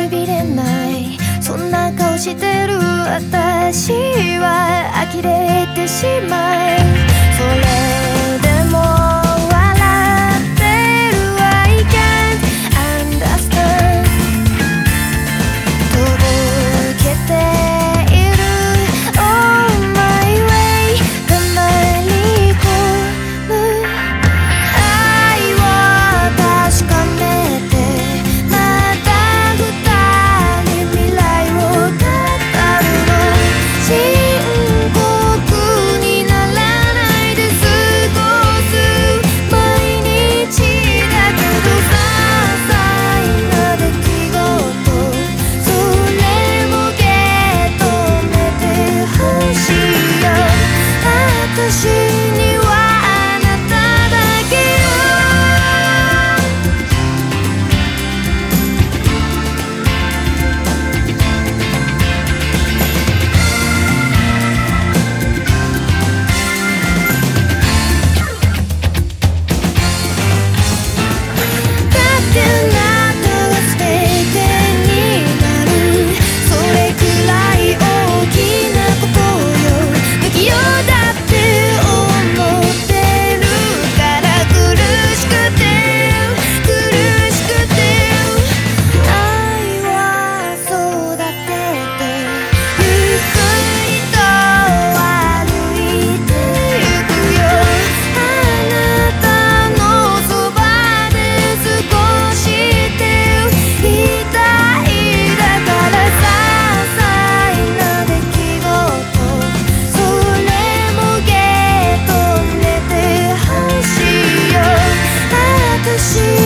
悪びれない、そんな顔してる私は呆れてしまい、それでも笑ってる I can't understand とぼけている On my way たまり込む愛を確かめて、また二人未来を語るの、深刻にならないで過ごす毎日だけど、些細な出来事それも受け止めてほしいよ、私にはあなただけよ。だってあなたは全てになる、それくらい大きなことよ、不器用だって思ってるから、苦しくて愛は育ててゆっくりと歩いてゆくよ、あなたのそばで少していたい、だから些細な出来事それも受け止めてほしいよ、私